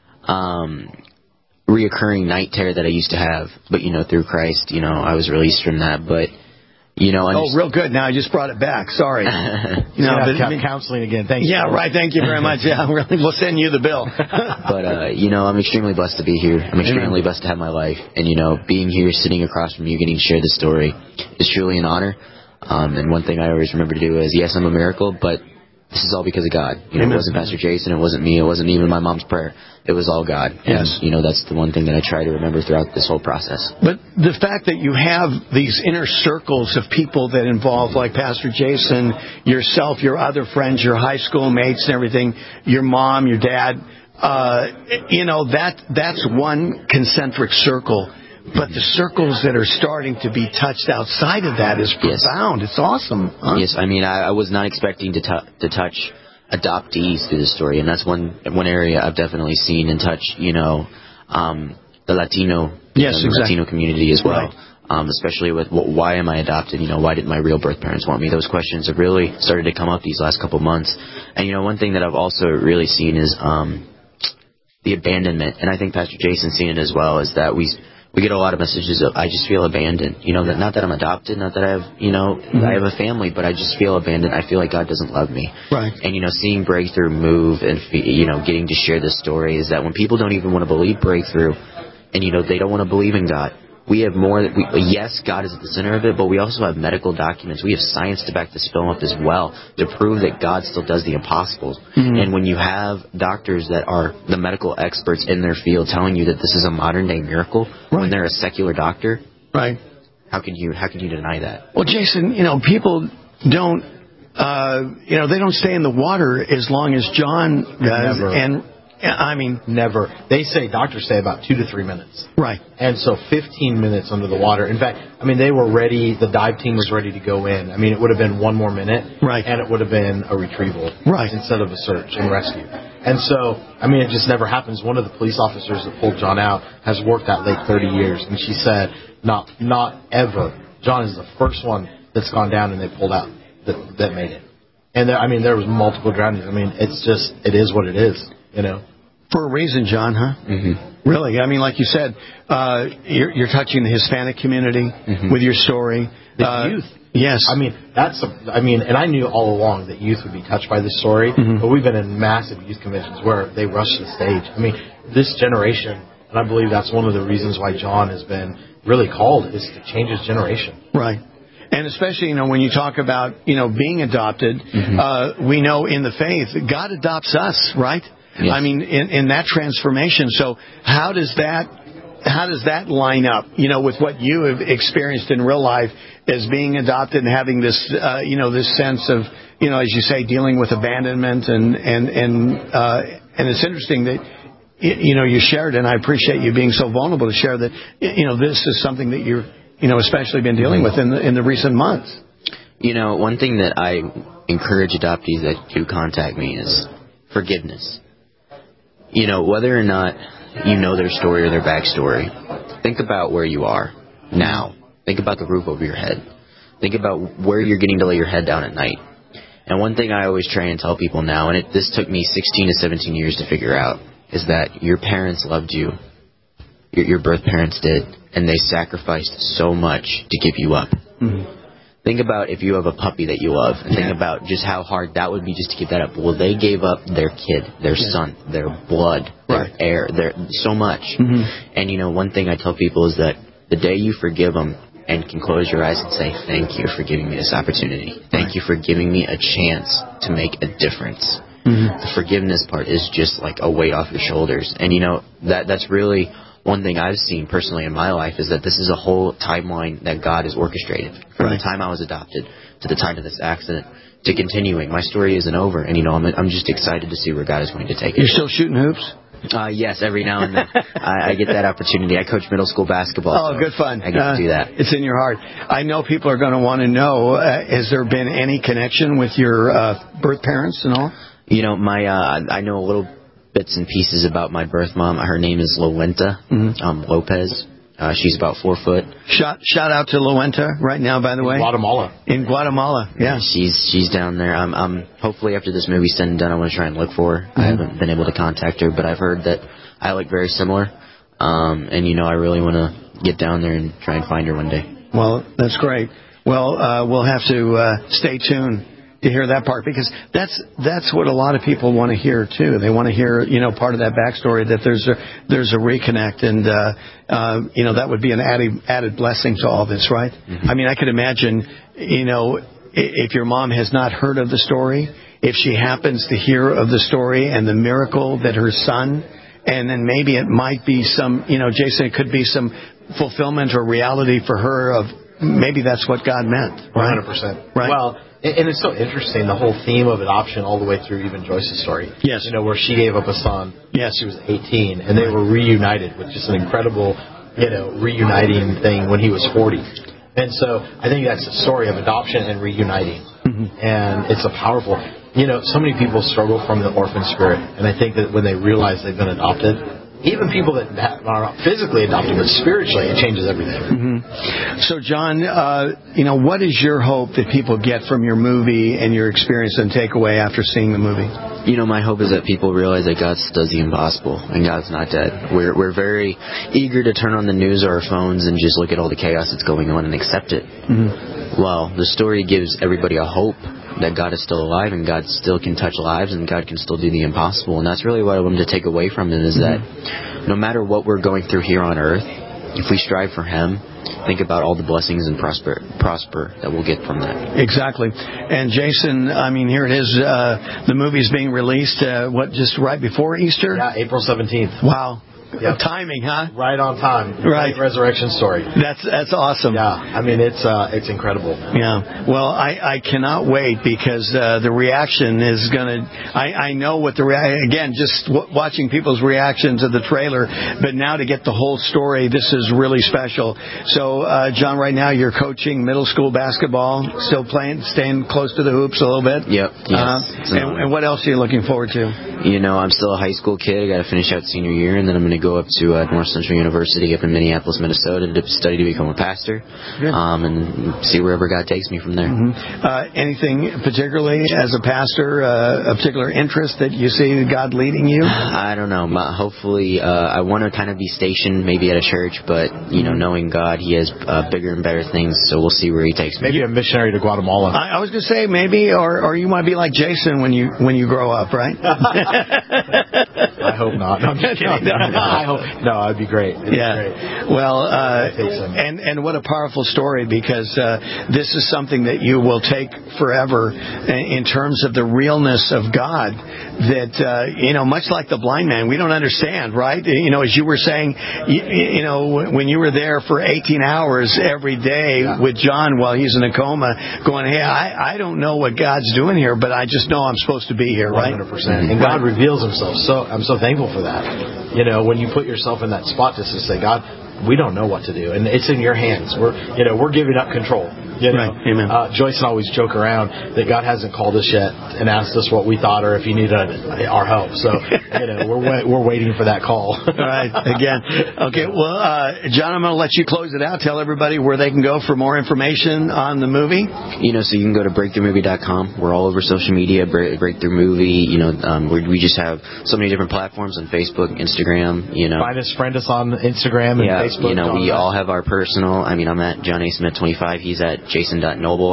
reoccurring night terror that I used to have. But, you know, through Christ, you know, I was released from that. But, you know... real good. Now I just brought it back. Sorry. Counseling again. Thanks. Yeah, right. Thank you very much. Yeah, really, we'll send you the bill. But, you know, I'm extremely blessed to be here. I'm extremely blessed to have my life. And, you know, being here, sitting across from you, getting to share this story is truly an honor. And one thing I always remember to do is, yes, I'm a miracle, but this is all because of God. You know, it wasn't Pastor Jason, it wasn't me, it wasn't even my mom's prayer. It was all God. Yes. And, you know, that's the one thing that I try to remember throughout this whole process. But the fact that you have these inner circles of people that involve, like Pastor Jason, yourself, your other friends, your high school mates and everything, your mom, your dad, you know, that's one concentric circle. But the circles that are starting to be touched outside of that is profound. Yes. It's awesome. Huh? Yes, I mean, I was not expecting to touch adoptees through the story, and that's one area I've definitely seen and touched, you know, the Latino Latino community as well. Right. Especially with why am I adopted? You know, why didn't my real birth parents want me? Those questions have really started to come up these last couple months. And, you know, one thing that I've also really seen is the abandonment, and I think Pastor Jason's seen it as well, is that we get a lot of messages of, I just feel abandoned. You know, that not that I'm adopted, not that I have, you know, I have a family, but I just feel abandoned. I feel like God doesn't love me. Right. And, you know, seeing Breakthrough move and, you know, getting to share this story is that when people don't even want to believe Breakthrough and, you know, they don't want to believe in God, we have more. Yes, God is at the center of it, but we also have medical documents. We have science to back this film up as well to prove that God still does the impossible. Mm-hmm. And when you have doctors that are the medical experts in their field telling you that this is a modern-day miracle, when they're a secular doctor, right? How can you deny that? Well, Jason, you know, people don't, you know, they don't stay in the water as long as John does, Never. and. I mean, never. Doctors say about 2 to 3 minutes. Right. And so 15 minutes under the water. In fact, I mean, they were ready. The dive team was ready to go in. I mean, it would have been one more minute. Right. And it would have been a retrieval. Right. Instead of a search and rescue. And so, I mean, it just never happens. One of the police officers that pulled John out has worked that lake 30 years. And she said, not ever. John is the first one that's gone down and they pulled out that made it. And there was multiple drownings. I mean, it is what it is, you know. For a reason, John, huh? Mm-hmm. Really? I mean, like you said, you're touching the Hispanic community with your story. The youth. Yes. I mean, and I knew all along that youth would be touched by this story, but we've been in massive youth conventions where they rush the stage. I mean, this generation, and I believe that's one of the reasons why John has been really called, is to change his generation. Right. And especially, you know, when you talk about, you know, being adopted, we know in the faith, God adopts us, right? Yes. I mean, in that transformation. So how does that line up, you know, with what you have experienced in real life as being adopted and having this, you know, this sense of, you know, as you say, dealing with abandonment and it's interesting that, you know, you shared, and I appreciate you being so vulnerable to share that, you know, this is something that you've, you know, especially been dealing with in the recent months. You know, one thing that I encourage adoptees that do contact me is forgiveness. You know, whether or not you know their story or their backstory, think about where you are now. Think about the roof over your head. Think about where you're getting to lay your head down at night. And one thing I always try and tell people now, and this took me 16 to 17 years to figure out, is that your parents loved you. Your birth parents did. And they sacrificed so much to give you up. Mm-hmm. Think about if you have a puppy that you love, and think about just how hard that would be just to give that up. Well, they gave up their kid, their son, their blood, their air, so much. Mm-hmm. And, you know, one thing I tell people is that the day you forgive them and can close your eyes and say, thank you for giving me this opportunity. Thank you for giving me a chance to make a difference. Mm-hmm. The forgiveness part is just like a weight off your shoulders. And, you know, that's really one thing I've seen personally in my life is that this is a whole timeline that God has orchestrated. From the time I was adopted to the time of this accident to continuing. My story isn't over. And, you know, I'm just excited to see where God is going to take it. You're still shooting hoops? Yes, every now and then. I get that opportunity. I coach middle school basketball. Oh, so good fun. I get to do that. It's in your heart. I know people are going to want to know, has there been any connection with your birth parents and all? You know, I know a little bits and pieces about my birth mom. Her name is Lowenta Lopez. She's about 4 foot. Shout out to Lowenta right now, by the way. In Guatemala, yeah. She's down there. I'm hopefully after this movie's done, I want to try and look for her. Mm-hmm. I haven't been able to contact her, but I've heard that I look very similar. And, you know, I really want to get down there and try and find her one day. Well, that's great. Well, we'll have to stay tuned to hear that part, because that's what a lot of people want to hear too. They want to hear, you know, part of that backstory, that there's a reconnect, and you know, that would be an added blessing to all this, right? Mm-hmm. I mean, I could imagine, you know, if your mom has not heard of the story if she happens to hear of the story and the miracle that her son, and then maybe it might be some, Jason, it could be some fulfillment or reality for her of maybe that's what God meant. Right? 100%. Right. Well, and it's so interesting, the whole theme of adoption all the way through even Joyce's story. Yes. Where she gave up a son. Yes. She was 18, and they were reunited with just an incredible, reuniting thing when he was 40. And so I think that's a story of adoption and reuniting. Mm-hmm. And it's a powerful, so many people struggle from the orphan spirit. And I think that when they realize they've been adopted, even people that are not physically adopted, but spiritually, it changes everything. Mm-hmm. So, John, what is your hope that people get from your movie and your experience and takeaway after seeing the movie? My hope is that people realize that God does the impossible and God's not dead. We're very eager to turn on the news or our phones and just look at all the chaos that's going on and accept it. Mm-hmm. Well, the story gives everybody a hope that God is still alive and God still can touch lives and God can still do the impossible. And that's really what I want to take away from it, is that no matter what we're going through here on earth, if we strive for Him, think about all the blessings and prosper that we'll get from that. Exactly. And Jason, here it is. The movie's being released, just right before Easter? Yeah, April 17th. Wow. Yep. Timing, huh? Right on time. Right. Resurrection story. That's awesome. Yeah. It's incredible. Yeah. Well, I cannot wait because the reaction is going to... I know what again, just watching people's reaction to the trailer, but now to get the whole story, this is really special. So, John, right now you're coaching middle school basketball, still playing, staying close to the hoops a little bit? Yep. Yes. And what else are you looking forward to? I'm still a high school kid. I got to finish out senior year, and then I'm going to go up to North Central University up in Minneapolis, Minnesota to study to become a pastor, and see wherever God takes me from there. Mm-hmm. Anything particularly as a pastor, a particular interest that you see God leading you? I don't know. Hopefully, I want to kind of be stationed maybe at a church, but, knowing God, He has bigger and better things, so we'll see where He takes me. Maybe a missionary to Guatemala. I was going to say maybe, or you might be like Jason when you grow up, right? I hope not. No, I'm just kidding. I hope. No, that'd be great. It'd be great. Well, and what a powerful story, because this is something that you will take forever in terms of the realness of God. That much like the blind man, we don't understand, right? As you were saying, when you were there for 18 hours every day with John while he's in a coma, going, hey, I don't know what God's doing here, but I just know I'm supposed to be here, right? 100%. And God reveals Himself. So I'm so thankful for that. When you put yourself in that spot just to say, God, we don't know what to do, and it's in your hands. We're giving up control. Right. Amen. Joyce and I always joke around that God hasn't called us yet and asked us what we thought or if He needed our help. So we're waiting for that call. All right. Again. Okay. Well, John, I'm going to let you close it out. Tell everybody where they can go for more information on the movie. So you can go to breakthroughmovie.com. We're all over social media. Breakthrough Movie. We just have so many different platforms on Facebook, Instagram. Friend us on Instagram and Facebook. We all have our personal. I'm at John A. Smith 25. He's at Jason.Noble.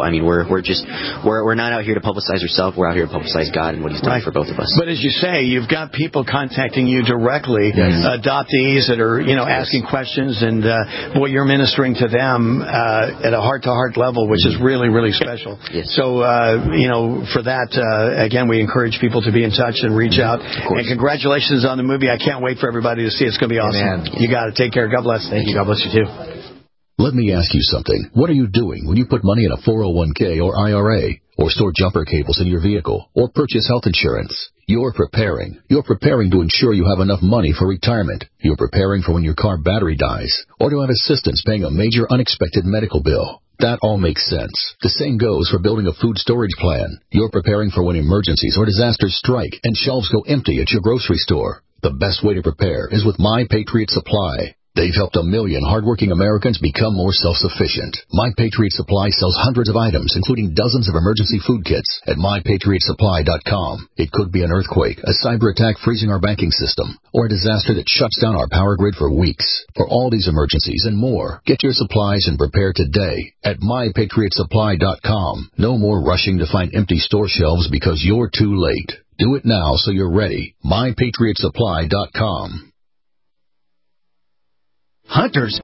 We're not out here to publicize ourselves. We're out here to publicize God and what He's done for both of us. But as you say, you've got people contacting you directly, adoptees that are asking questions, and you're ministering to them at a heart-to-heart level, which is really, really special. Yes. So for that, again, we encourage people to be in touch and reach out. And congratulations on the movie. I can't wait for everybody to see it. It's going to be awesome. Amen. You got it. Take care. God bless. Thank you. God bless you too. Let me ask you something. What are you doing when you put money in a 401k or IRA, or store jumper cables in your vehicle, or purchase health insurance? You're preparing. You're preparing to ensure you have enough money for retirement. You're preparing for when your car battery dies, or to have assistance paying a major unexpected medical bill. That all makes sense. The same goes for building a food storage plan. You're preparing for when emergencies or disasters strike and shelves go empty at your grocery store. The best way to prepare is with My Patriot Supply. They've helped 1 million hardworking Americans become more self-sufficient. My Patriot Supply sells hundreds of items, including dozens of emergency food kits at MyPatriotSupply.com. It could be an earthquake, a cyber attack freezing our banking system, or a disaster that shuts down our power grid for weeks. For all these emergencies and more, get your supplies and prepare today at MyPatriotSupply.com. No more rushing to find empty store shelves because you're too late. Do it now so you're ready. MyPatriotSupply.com. Hunters